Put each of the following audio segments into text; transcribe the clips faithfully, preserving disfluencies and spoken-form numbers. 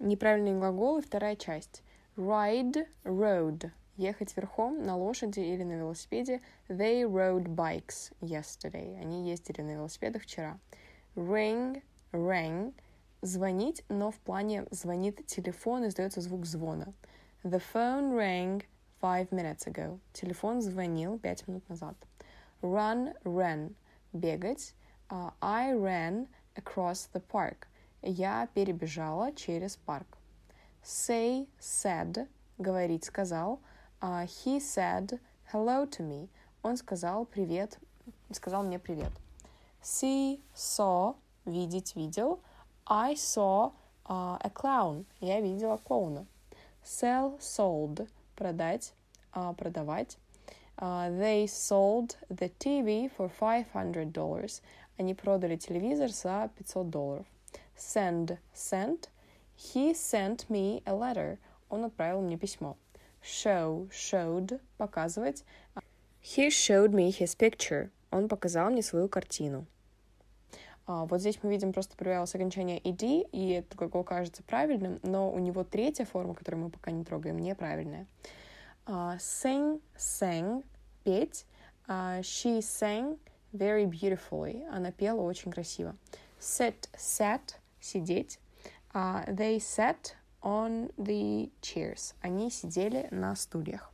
Неправильные глаголы, вторая часть. Ride, rode. Ехать верхом на лошади или на велосипеде. They rode bikes yesterday. Они ездили на велосипедах вчера. Ring, rang. Звонить, но в плане звонит телефон, издается звук звона. The phone rang five minutes ago. Телефон звонил пять минут назад. Run, ran. Бегать. Uh, I ran across the park. Я перебежала через парк. Say, said. Говорить, сказал. Uh, he said hello to me. Он сказал привет, сказал мне привет. See, saw. Видеть, видел. I saw uh, a clown. Я видела клоуна. Sell, sold. Продать, uh, продавать. Uh, they sold the ти ви for five hundred dollars. Они продали телевизор за пятьсот долларов. Send, sent. He sent me a letter. Он отправил мне письмо. Show, showed. Показывать. He showed me his picture. Он показал мне свою картину. Uh, вот здесь мы видим, просто проявилось окончание ed, и этот глагол кажется правильным, но у него третья форма, которую мы пока не трогаем, неправильная. Uh, sing, sang, петь. Uh, she sang very beautifully. Она пела очень красиво. Sit, sat, сидеть. Uh, they sat on the chairs. Они сидели на стульях.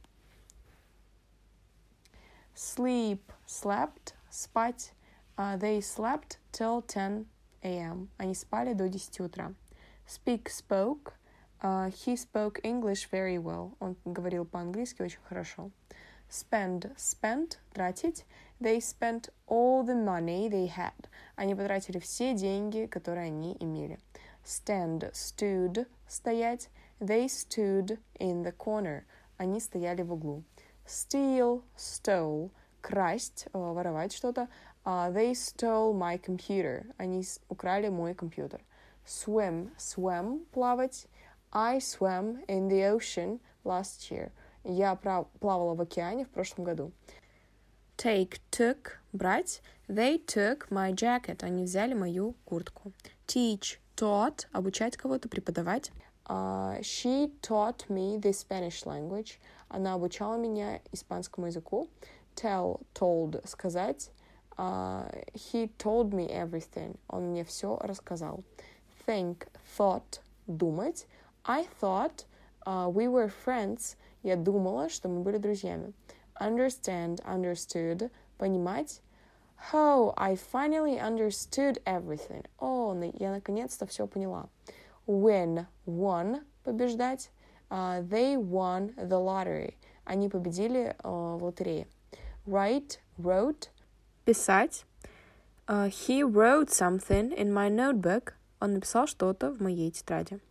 Sleep, slept, спать. Uh, they slept till ten a.m. Они спали до десяти утра. Speak, spoke. Uh, he spoke English very well. Он говорил по-английски очень хорошо. Spend, spent, тратить. They spent all the money they had. Они потратили все деньги, которые они имели. Stand, stood, стоять. They stood in the corner. Они стояли в углу. Steal, stole, красть, воровать что-то. Uh, they stole my computer. Они украли мой компьютер. Swim, swam, плавать. I swam in the ocean last year. Я плавала в океане в прошлом году. Take, took, брать. They took my jacket. Они взяли мою куртку. Teach, taught, обучать кого-то, преподавать. Uh, she taught me the Spanish language. Она обучала меня испанскому языку. Tell, told, сказать. Uh, he told me everything. Он мне все рассказал. Think, thought, думать. I thought uh, we were friends. Я думала, что мы были друзьями. Understand, understood, понимать. Oh, I finally understood everything. О, oh, я наконец-то все поняла. Win, won, побеждать. Uh, they won the lottery. Они победили uh, в лотерее. Write, wrote, писать. Uh, he wrote something in my notebook. Он написал что-то в моей тетради.